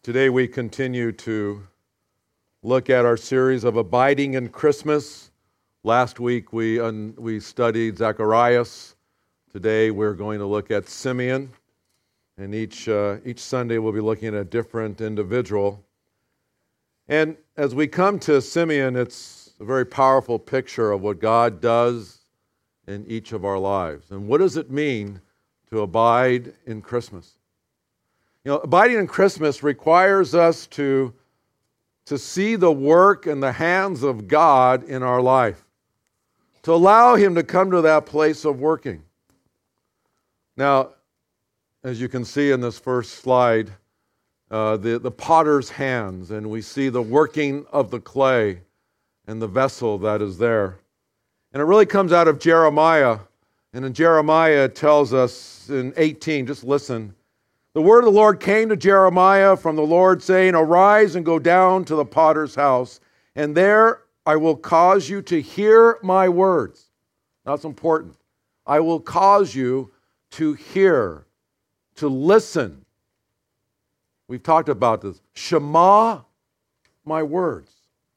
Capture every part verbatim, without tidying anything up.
Today we continue to look at our series of Abiding in Christmas. Last week we un- we studied Zacharias. Today we're going to look at Simeon. And each uh, each Sunday we'll be looking at a different individual. And as we come to Simeon, it's a very powerful picture of what God does in each of our lives. And what does it mean to abide in Christmas? You know, abiding in Christmas requires us to, to see the work and the hands of God in our life, to allow Him to come to that place of working. Now, as you can see in this first slide, uh, the, the potter's hands, and we see the working of the clay and the vessel that is there. And it really comes out of Jeremiah. And in Jeremiah it tells us in eighteen, just listen, the word of the Lord came to Jeremiah from the Lord, saying, "Arise and go down to the potter's house, and there I will cause you to hear my words." That's important. I will cause you to hear, to listen. We've talked about this. Shema my words.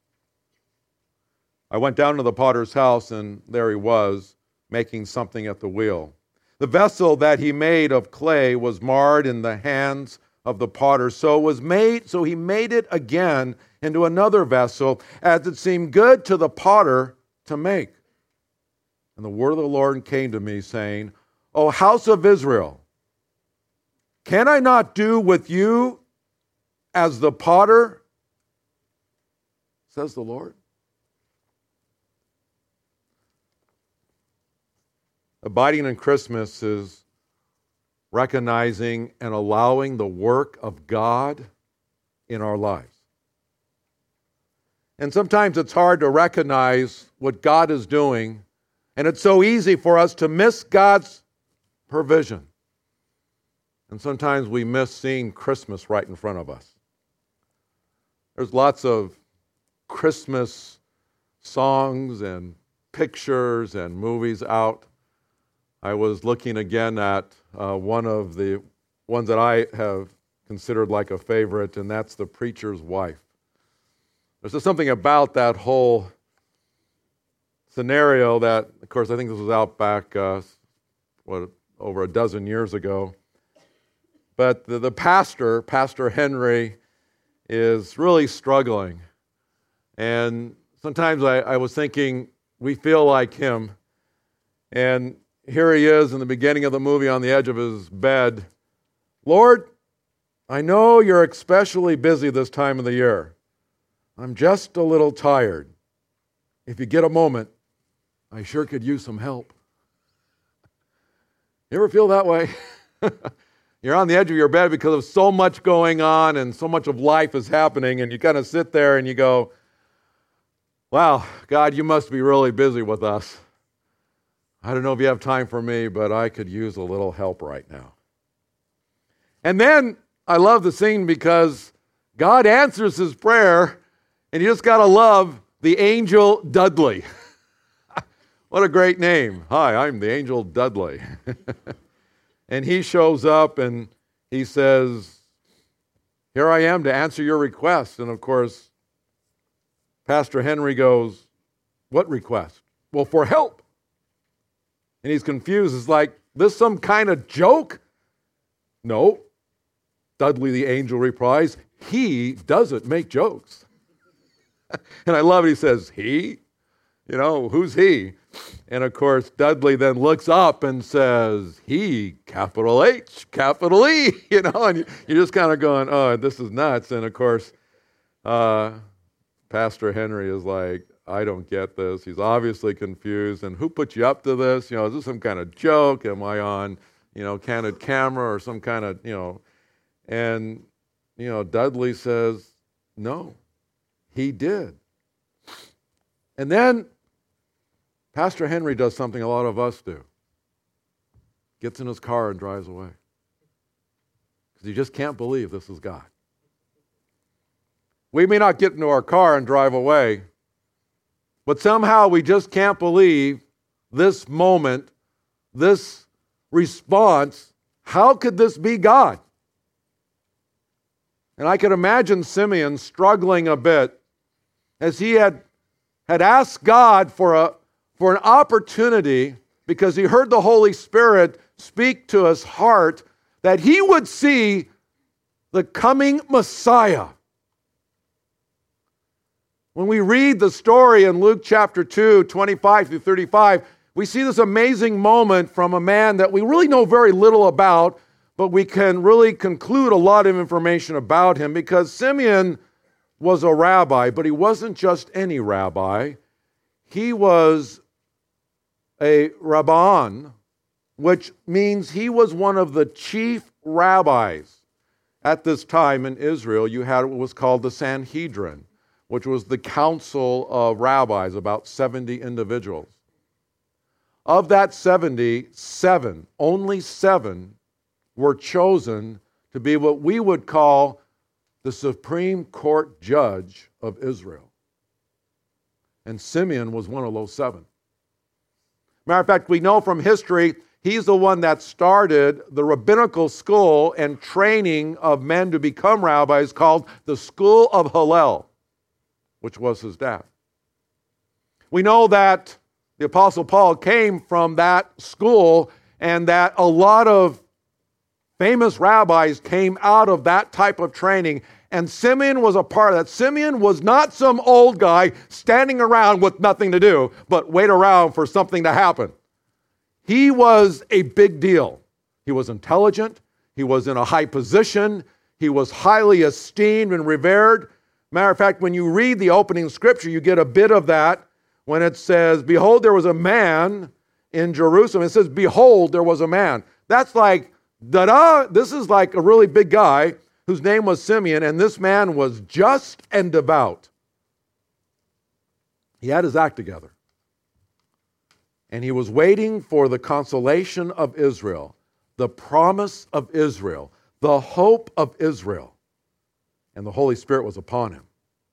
I went down to the potter's house, and there he was, making something at the wheel. The vessel that he made of clay was marred in the hands of the potter, so was made, so he made it again into another vessel, as it seemed good to the potter to make. And the word of the Lord came to me, saying, "O house of Israel, can I not do with you as the potter?" says the Lord. Abiding in Christmas is recognizing and allowing the work of God in our lives. And sometimes it's hard to recognize what God is doing, and it's so easy for us to miss God's provision. And sometimes we miss seeing Christmas right in front of us. There's lots of Christmas songs and pictures and movies out. I was looking again at uh, one of the ones that I have considered like a favorite, and that's The Preacher's Wife. There's just something about that whole scenario that, of course, I think this was out back, uh, what, over a dozen years ago. But the, the pastor, Pastor Henry, is really struggling. And sometimes I, I was thinking, we feel like him. And here he is in the beginning of the movie on the edge of his bed. "Lord, I know you're especially busy this time of the year. I'm just a little tired. If you get a moment, I sure could use some help." You ever feel that way? You're on the edge of your bed because of so much going on and so much of life is happening, and you kind of sit there and you go, "Wow, God, you must be really busy with us. I don't know if you have time for me, but I could use a little help right now." And then I love the scene because God answers his prayer, and you just got to love the angel Dudley. What a great name. "Hi, I'm the angel Dudley." And he shows up and he says, "Here I am to answer your request." And of course, Pastor Henry goes, "What request?" "Well, for help." And he's confused. It's like, this some kind of joke? "No." Dudley the angel replies, "He doesn't make jokes." And I love it. He says, "He? You know, who's he?" And of course, Dudley then looks up and says, "He, capital H, capital E." You know, and you're just kind of going, "Oh, this is nuts." And of course, uh, Pastor Henry is like, "I don't get this." He's obviously confused. "And who put you up to this? You know, is this some kind of joke? Am I on, you know, candid camera or some kind of, you know?" And, you know, Dudley says, "No, he did." And then Pastor Henry does something a lot of us do. Gets in his car and drives away. Because he just can't believe this is God. We may not get into our car and drive away, but somehow we just can't believe this moment, this response. How could this be God? And I could imagine Simeon struggling a bit as he had, had asked God for, a, for an opportunity, because he heard the Holy Spirit speak to his heart, that he would see the coming Messiah. When we read the story in Luke chapter two, twenty-five through thirty-five, we see this amazing moment from a man that we really know very little about, but we can really conclude a lot of information about him, because Simeon was a rabbi, but he wasn't just any rabbi. He was a rabban, which means he was one of the chief rabbis. At this time in Israel, you had what was called the Sanhedrin, which was the council of rabbis, about seventy individuals. Of that seventy, seven, only seven, were chosen to be what we would call the Supreme Court judge of Israel. And Simeon was one of those seven. Matter of fact, we know from history, he's the one that started the rabbinical school and training of men to become rabbis called the School of Hillel, which was his dad. We know that the Apostle Paul came from that school, and that a lot of famous rabbis came out of that type of training, and Simeon was a part of that. Simeon was not some old guy standing around with nothing to do, but wait around for something to happen. He was a big deal. He was intelligent. He was in a high position. He was highly esteemed and revered. Matter of fact, when you read the opening scripture, you get a bit of that when it says, behold, there was a man in Jerusalem. It says, behold, there was a man. That's like, da-da, this is like a really big guy whose name was Simeon, and this man was just and devout. He had his act together. And he was waiting for the consolation of Israel, the promise of Israel, the hope of Israel. And the Holy Spirit was upon him.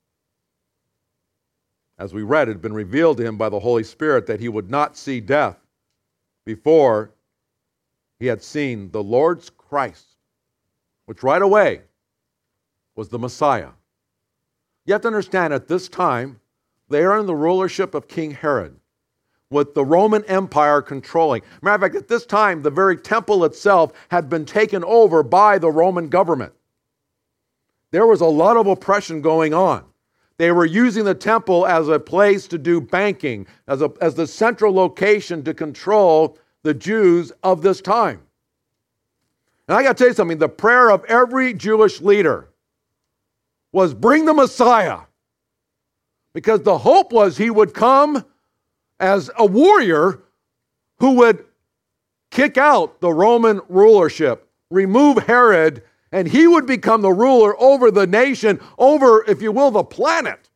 As we read, it had been revealed to him by the Holy Spirit that he would not see death before he had seen the Lord's Christ, which right away was the Messiah. You have to understand, at this time, they are in the rulership of King Herod, with the Roman Empire controlling. Matter of fact, at this time, the very temple itself had been taken over by the Roman government. There was a lot of oppression going on. They were using the temple as a place to do banking, as, a, as the central location to control the Jews of this time. And I got to tell you something, the prayer of every Jewish leader was, bring the Messiah. Because the hope was he would come as a warrior who would kick out the Roman rulership, remove Herod, and he would become the ruler over the nation, over, if you will, the planet.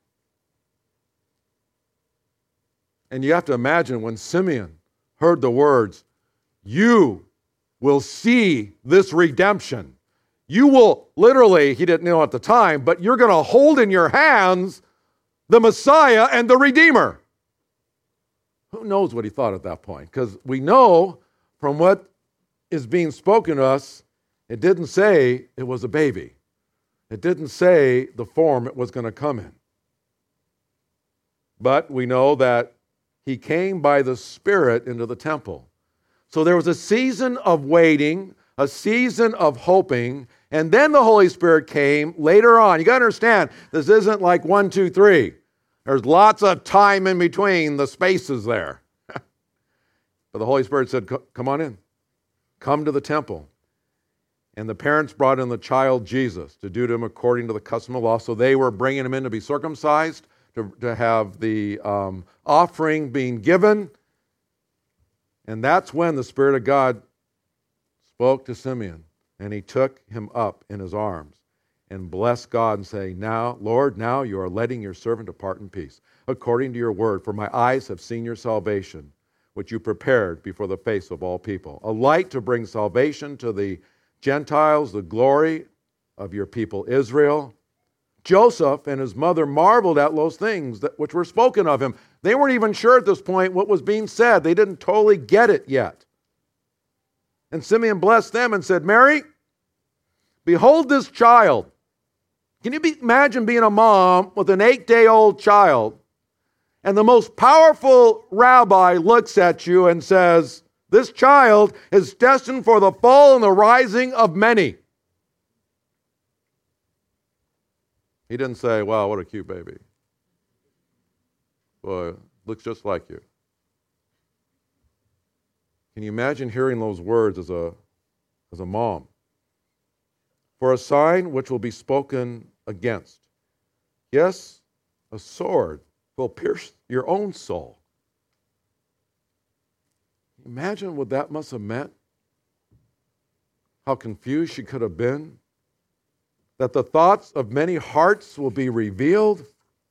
And you have to imagine when Simeon heard the words, you will see this redemption. You will literally, he didn't know at the time, but you're going to hold in your hands the Messiah and the Redeemer. Who knows what he thought at that point? Because we know from what is being spoken to us, it didn't say it was a baby. It didn't say the form it was going to come in. But we know that he came by the Spirit into the temple. So there was a season of waiting, a season of hoping, and then the Holy Spirit came later on. You got to understand, this isn't like one, two, three. There's lots of time in between the spaces there. But the Holy Spirit said, come on in. Come to the temple. And the parents brought in the child Jesus to do to him according to the custom of law. So they were bringing him in to be circumcised, to, to have the um, offering being given. And that's when the Spirit of God spoke to Simeon. And he took him up in his arms and blessed God and say, now, Lord, now you are letting your servant depart in peace, according to your word. For my eyes have seen your salvation, which you prepared before the face of all people. A light to bring salvation to the Gentiles, the glory of your people Israel. Joseph and his mother marveled at those things that, which were spoken of him. They weren't even sure at this point what was being said. They didn't totally get it yet. And Simeon blessed them and said, Mary, behold this child. Can you be, imagine being a mom with an eight-day-old child, and the most powerful rabbi looks at you and says, this child is destined for the fall and the rising of many. He didn't say, wow, what a cute baby. Boy, looks just like you. Can you imagine hearing those words as a, as a mom? For a sign which will be spoken against. Yes, a sword will pierce your own soul. Imagine what that must have meant. How confused she could have been. That the thoughts of many hearts will be revealed.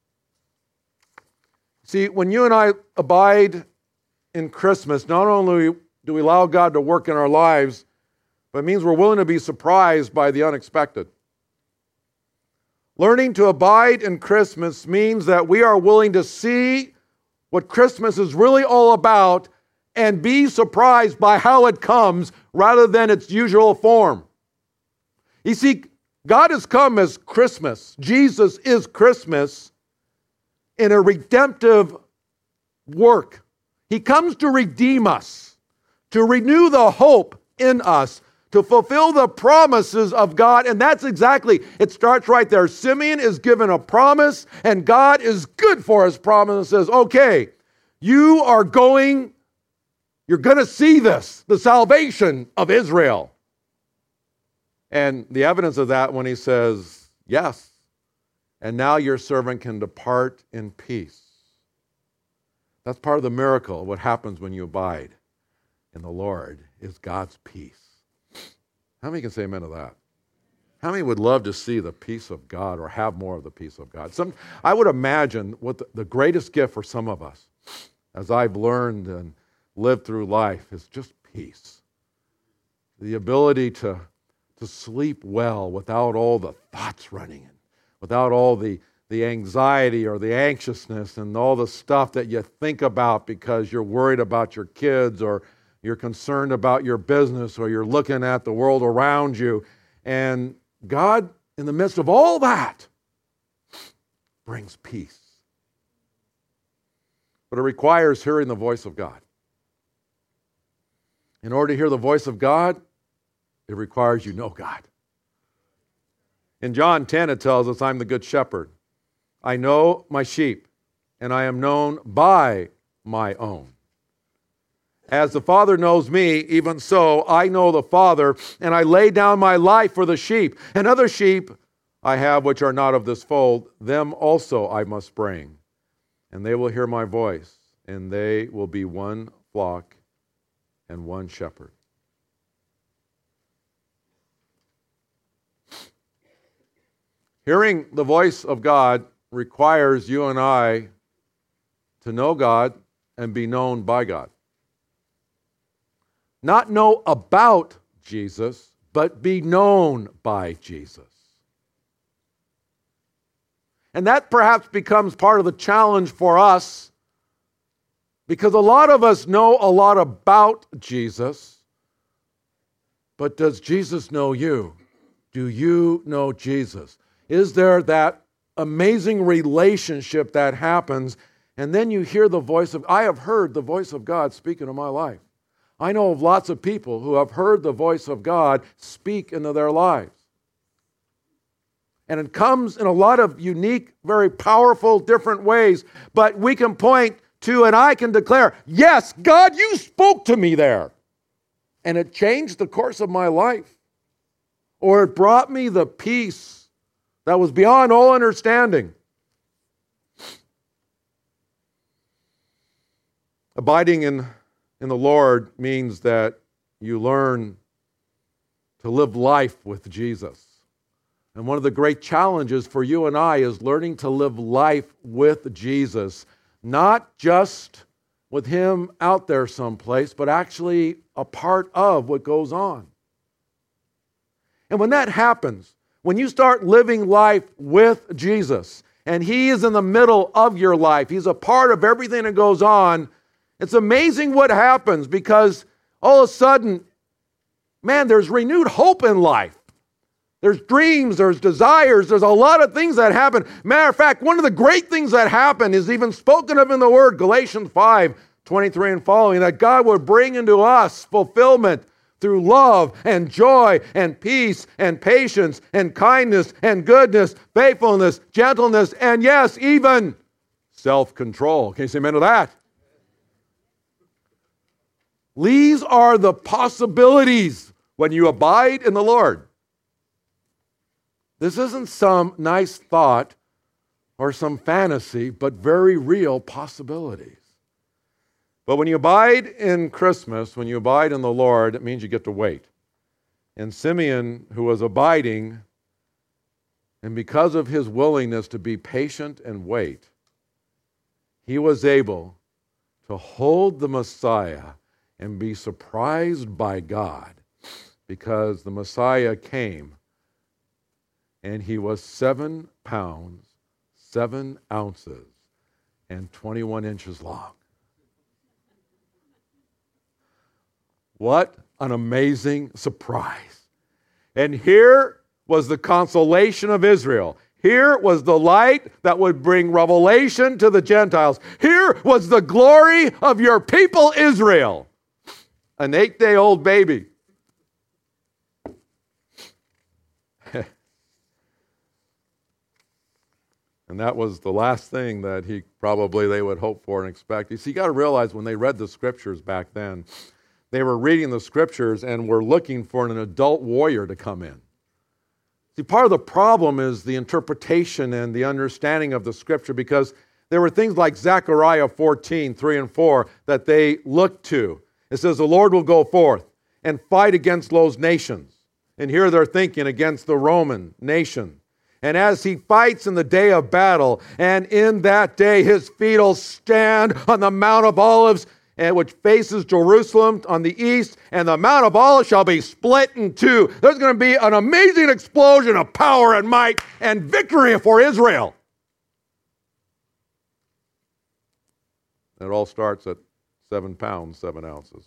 See, when you and I abide in Christmas, not only do we allow God to work in our lives, but it means we're willing to be surprised by the unexpected. Learning to abide in Christmas means that we are willing to see what Christmas is really all about and be surprised by how it comes rather than its usual form. You see, God has come as Christmas. Jesus is Christmas in a redemptive work. He comes to redeem us, to renew the hope in us, to fulfill the promises of God. And that's exactly, it starts right there. Simeon is given a promise, and God is good for his promise and says, okay, you are going, you're going to see this, the salvation of Israel. And the evidence of that when he says, yes, and now your servant can depart in peace. That's part of the miracle. What happens when you abide in the Lord is God's peace. How many can say amen to that? How many would love to see the peace of God or have more of the peace of God? Some, I would imagine what the, the greatest gift for some of us, as I've learned and lived through life, is just peace. The ability to, to sleep well without all the thoughts running in, without all the, the anxiety or the anxiousness and all the stuff that you think about because you're worried about your kids or you're concerned about your business or you're looking at the world around you. And God, in the midst of all that, brings peace. But it requires hearing the voice of God. In order to hear the voice of God, it requires you know God. In John ten, it tells us, I'm the good shepherd. I know my sheep, and I am known by my own. As the Father knows me, even so I know the Father, and I lay down my life for the sheep. And other sheep I have which are not of this fold, them also I must bring. And they will hear my voice, and they will be one flock and one shepherd. Hearing the voice of God requires you and I to know God and be known by God. Not know about Jesus, but be known by Jesus. And that perhaps becomes part of the challenge for us, because a lot of us know a lot about Jesus, but does Jesus know you? Do you know Jesus? Is there that amazing relationship that happens, and then you hear the voice of, I have heard the voice of God speaking in my life. I know of lots of people who have heard the voice of God speak into their lives. And it comes in a lot of unique, very powerful, different ways. But we can point to, and I can declare, yes, God, you spoke to me there. And it changed the course of my life. Or it brought me the peace that was beyond all understanding. Abiding in in the Lord means that you learn to live life with Jesus. And one of the great challenges for you and I is learning to live life with Jesus, not just with Him out there someplace, but actually a part of what goes on. And when that happens, when you start living life with Jesus, and He is in the middle of your life, He's a part of everything that goes on, it's amazing what happens, because all of a sudden, man, there's renewed hope in life. There's dreams, there's desires, there's a lot of things that happen. Matter of fact, one of the great things that happen is even spoken of in the Word, Galatians five, twenty-three and following, that God would bring into us fulfillment through love and joy and peace and patience and kindness and goodness, faithfulness, gentleness, and yes, even self-control. Can you say amen to that? These are the possibilities when you abide in the Lord. This isn't some nice thought or some fantasy, but very real possibilities. But when you abide in Christmas, when you abide in the Lord, it means you get to wait. And Simeon, who was abiding, and because of his willingness to be patient and wait, he was able to hold the Messiah and be surprised by God, because the Messiah came and he was seven pounds, seven ounces, and twenty-one inches long. What an amazing surprise. And here was the consolation of Israel. Here was the light that would bring revelation to the Gentiles. Here was the glory of your people Israel. An eight-day-old baby. And that was the last thing that he probably they would hope for and expect. You see, you got to realize when they read the scriptures back then, they were reading the scriptures and were looking for an adult warrior to come in. See, part of the problem is the interpretation and the understanding of the scripture, because there were things like Zechariah fourteen, three and four that they looked to. It says, the Lord will go forth and fight against those nations. And here they're thinking against the Roman nation. And as he fights in the day of battle, and in that day his feet will stand on the Mount of Olives, and which faces Jerusalem on the east, and the Mount of Olives shall be split in two. There's going to be an amazing explosion of power and might and victory for Israel. And it all starts at seven pounds, seven ounces.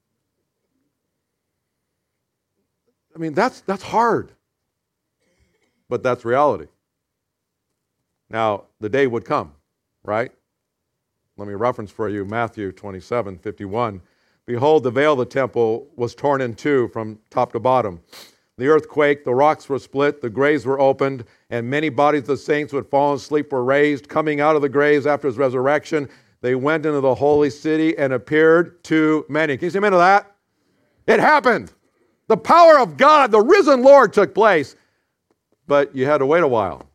I mean, that's that's hard. But that's reality. Now, the day would come, right? Let me reference for you Matthew twenty-seven, fifty-one. Behold, the veil of the temple was torn in two from top to bottom. The earth quaked, the rocks were split, the graves were opened, and many bodies of the saints who had fallen asleep were raised. Coming out of the graves after his resurrection, they went into the holy city and appeared to many. Can you say amen to that? It happened. The power of God, the risen Lord, took place. But you had to wait a while.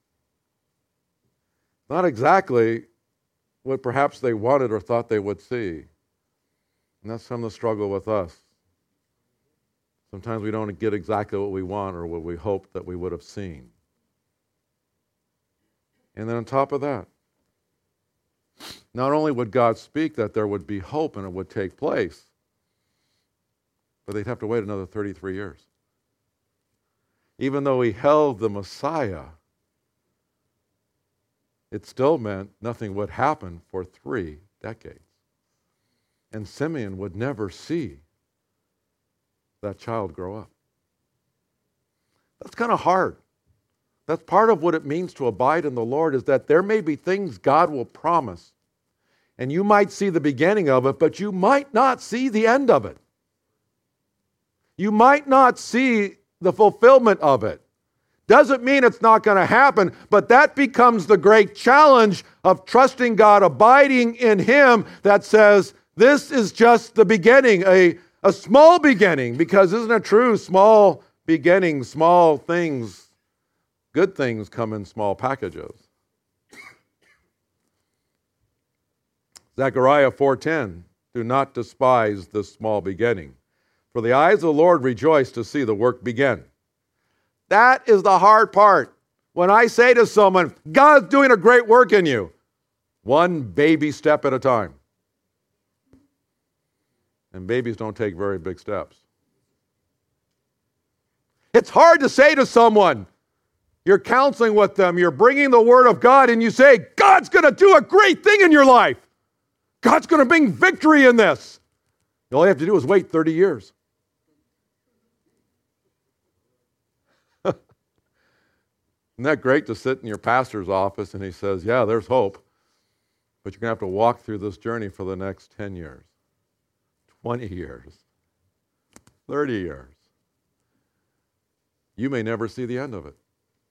Not exactly what perhaps they wanted or thought they would see. And that's some of the struggle with us. Sometimes we don't get exactly what we want or what we hoped that we would have seen. And then on top of that, not only would God speak that there would be hope and it would take place, but they'd have to wait another thirty-three years. Even though he held the Messiah, it still meant nothing would happen for three decades. And Simeon would never see that child grow up. That's kind of hard. That's part of what it means to abide in the Lord, is that there may be things God will promise, and you might see the beginning of it, but you might not see the end of it. You might not see the fulfillment of it. Doesn't mean it's not going to happen, but that becomes the great challenge of trusting God, abiding in Him, that says, this is just the beginning, a, a small beginning, because isn't it true? Small beginnings, small things, good things come in small packages. Zechariah four ten, do not despise this small beginning, for the eyes of the Lord rejoice to see the work begin. That is the hard part. When I say to someone, God's doing a great work in you, one baby step at a time. And babies don't take very big steps. It's hard to say to someone, you're counseling with them, you're bringing the Word of God, and you say, God's going to do a great thing in your life. God's going to bring victory in this. All you have to do is wait thirty years. Isn't that great to sit in your pastor's office and he says, yeah, there's hope, but you're going to have to walk through this journey for the next ten years, twenty years, thirty years. You may never see the end of it.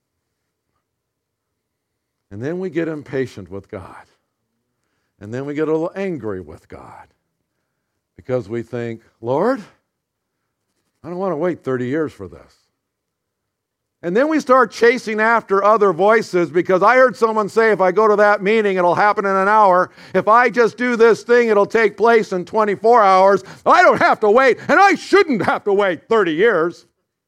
And then we get impatient with God. And then we get a little angry with God because we think, Lord, I don't want to wait thirty years for this. And then we start chasing after other voices because I heard someone say if I go to that meeting, it'll happen in an hour. If I just do this thing, it'll take place in twenty-four hours. I don't have to wait, and I shouldn't have to wait thirty years.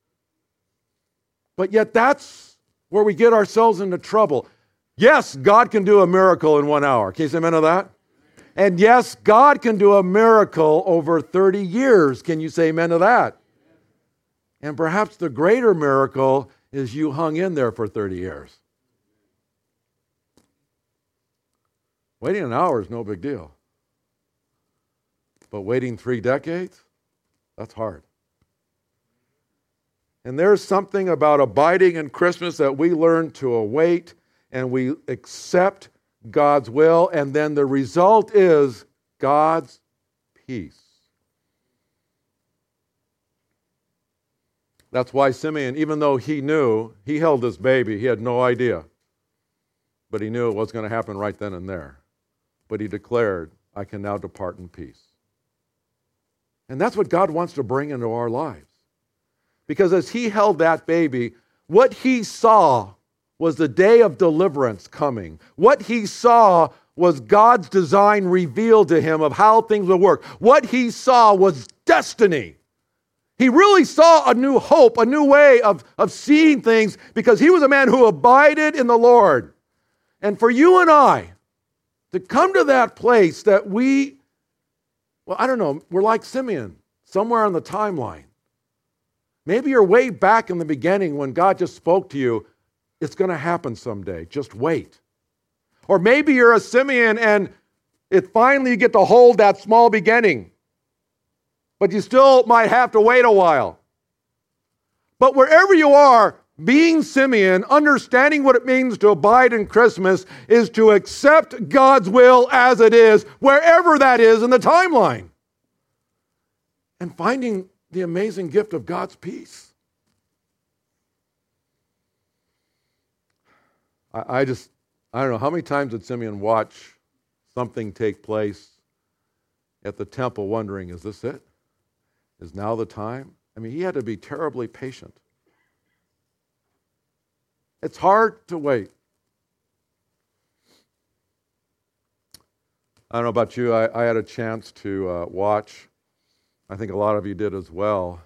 But yet that's where we get ourselves into trouble. Yes, God can do a miracle in one hour. Can you say amen to that? And yes, God can do a miracle over thirty years. Can you say amen to that? And perhaps the greater miracle is you hung in there for thirty years. Waiting an hour is no big deal. But waiting three decades, that's hard. And there's something about abiding in Christmas that we learn to await and we accept God's will, and then the result is God's peace. That's why Simeon, even though he knew, he held this baby, he had no idea. But he knew it was going to happen right then and there. But he declared, I can now depart in peace. And that's what God wants to bring into our lives. Because as he held that baby, what he saw was the day of deliverance coming. What he saw was God's design revealed to him of how things would work. What he saw was destiny. He really saw a new hope, a new way of, of seeing things because he was a man who abided in the Lord. And for you and I to come to that place that we, well, I don't know, we're like Simeon, somewhere on the timeline. Maybe you're way back in the beginning when God just spoke to you, it's going to happen someday, just wait. Or maybe you're a Simeon and it finally you get to hold that small beginning. But you still might have to wait a while. But wherever you are, being Simeon, understanding what it means to abide in Christmas is to accept God's will as it is, wherever that is in the timeline. And finding the amazing gift of God's peace. I, I just, I don't know, how many times did Simeon watch something take place at the temple wondering, is this it? Is now the time? I mean, he had to be terribly patient. It's hard to wait. I don't know about you, I, I had a chance to uh, watch, I think a lot of you did as well,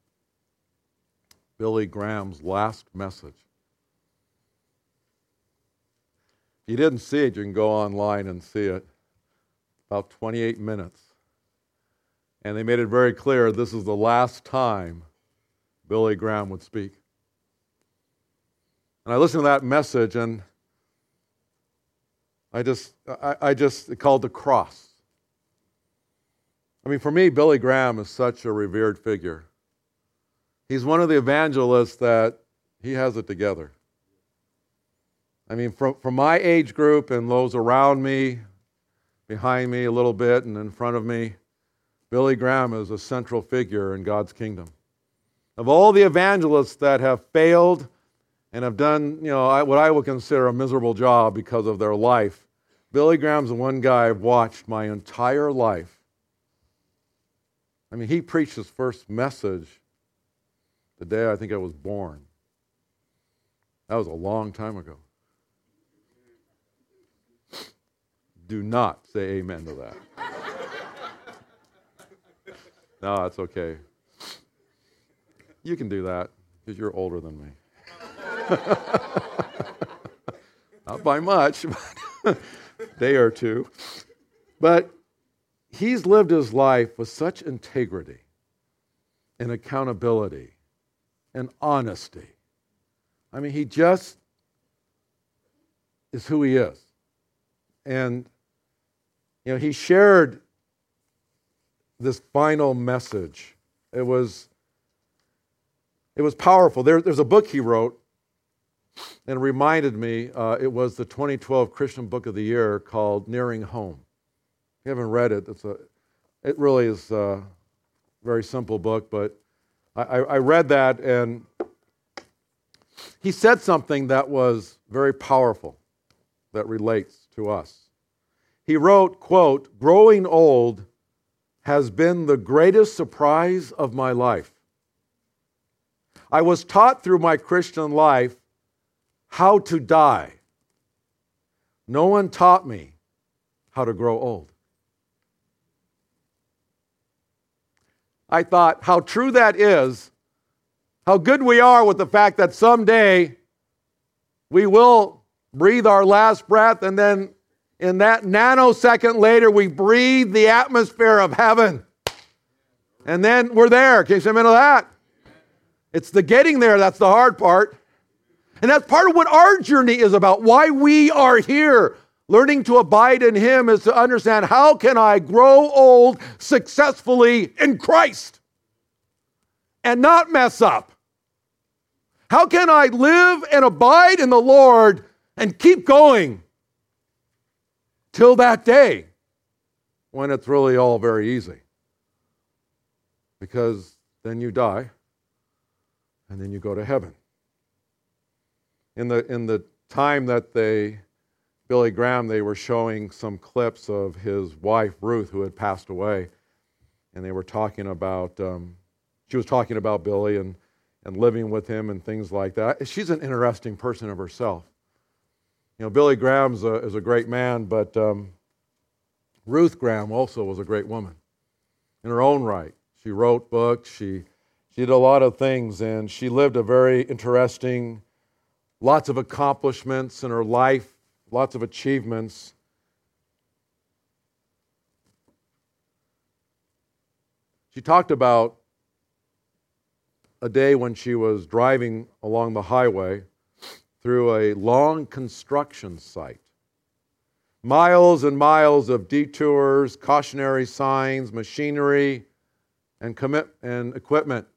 Billy Graham's last message. If you didn't see it, you can go online and see it. About twenty-eight minutes. And they made it very clear this is the last time Billy Graham would speak. And I listened to that message and I just, I, I just called the cross. I mean, for me, Billy Graham is such a revered figure. He's one of the evangelists that he has it together. I mean, from, from my age group and those around me, behind me a little bit and in front of me, Billy Graham is a central figure in God's kingdom. Of all the evangelists that have failed and have done, you know, what I would consider a miserable job because of their life, Billy Graham's the one guy I've watched my entire life. I mean, he preached his first message the day I think I was born. That was a long time ago. Do not say amen to that. No, that's okay. You can do that because you're older than me. Not by much, but a day or two. But he's lived his life with such integrity and accountability and honesty. I mean, he just is who he is. And, you know, he shared this final message. It was, it was powerful. There, there's a book he wrote and reminded me uh, it was the twenty twelve Christian Book of the Year called Nearing Home. If you haven't read it, it's a, it really is a very simple book, but I, I read that, and he said something that was very powerful that relates to us. He wrote, quote, "Growing old has been the greatest surprise of my life. I was taught through my Christian life how to die. No one taught me how to grow old." I thought how true that is, how good we are with the fact that someday we will breathe our last breath, and then in that nanosecond later we breathe the atmosphere of heaven. And then we're there. Can you say amen to that? It's the getting there that's the hard part. And that's part of what our journey is about, why we are here. Learning to abide in Him is to understand, how can I grow old successfully in Christ and not mess up? How can I live and abide in the Lord and keep going till that day when it's really all very easy? Because then you die and then you go to heaven. In the in the time that they, Billy Graham, they were showing some clips of his wife, Ruth, who had passed away. And they were talking about, um, she was talking about Billy and, and living with him and things like that. She's an interesting person of herself. You know, Billy Graham's a, is a great man, but um, Ruth Graham also was a great woman in her own right. She wrote books, she, she did a lot of things, and she lived a very interesting, lots of accomplishments in her life, lots of achievements. She talked about a day when she was driving along the highway through a long construction site. Miles and miles of detours, cautionary signs, machinery, and commit and equipment.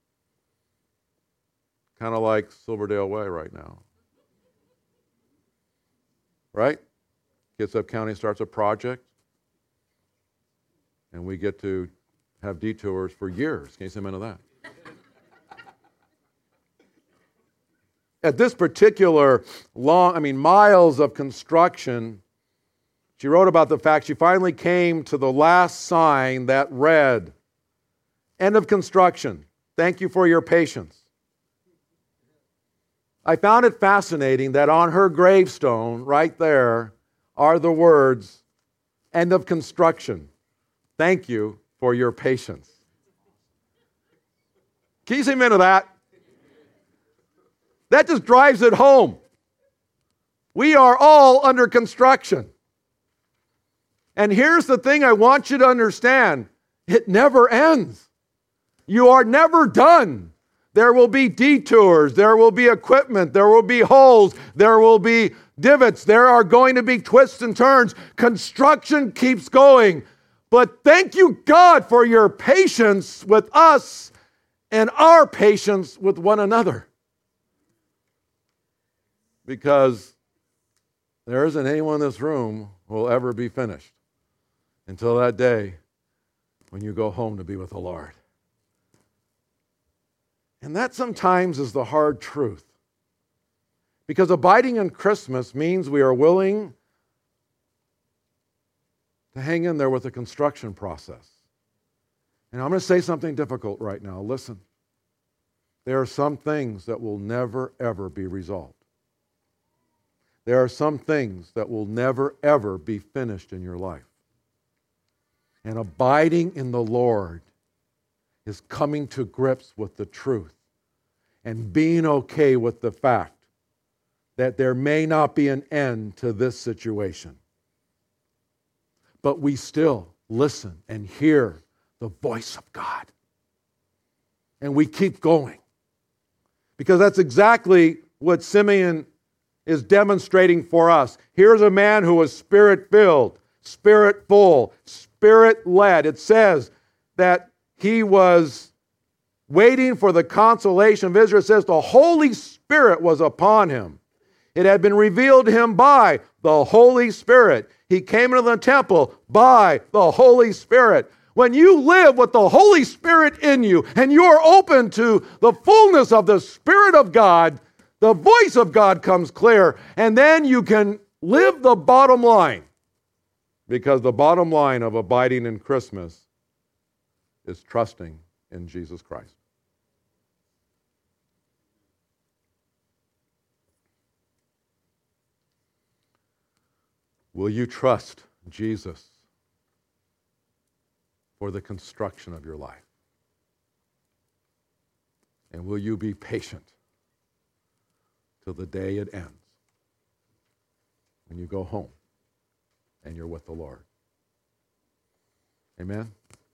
Kind of like Silverdale Way right now. Right? Kitsap County starts a project, and we get to have detours for years. Can you say amen to that? At this particular long, I mean, miles of construction, she wrote about the fact she finally came to the last sign that read, "End of construction. Thank you for your patience." I found it fascinating that on her gravestone, right there, are the words, "End of construction. Thank you for your patience." Can you say amen to that? That just drives it home. We are all under construction. And here's the thing I want you to understand. It never ends. You are never done. There will be detours. There will be equipment. There will be holes. There will be divots. There are going to be twists and turns. Construction keeps going. But thank you, God, for your patience with us and our patience with one another. Because there isn't anyone in this room who will ever be finished until that day when you go home to be with the Lord. And that sometimes is the hard truth. Because abiding in Christmas means we are willing to hang in there with the construction process. And I'm going to say something difficult right now. Listen. There are some things that will never, ever be resolved. There are some things that will never, ever be finished in your life. And abiding in the Lord is coming to grips with the truth and being okay with the fact that there may not be an end to this situation. But we still listen and hear the voice of God. And we keep going. Because that's exactly what Simeon is demonstrating for us. Here's a man who was Spirit-filled, Spirit-full, Spirit-led. It says that he was waiting for the consolation of Israel. It says the Holy Spirit was upon him. It had been revealed to him by the Holy Spirit. He came into the temple by the Holy Spirit. When you live with the Holy Spirit in you and you're open to the fullness of the Spirit of God, the voice of God comes clear, and then you can live the bottom line. Because the bottom line of abiding in Christmas is trusting in Jesus Christ. Will you trust Jesus for the construction of your life? And will you be patient till the day it ends, when you go home and you're with the Lord? Amen?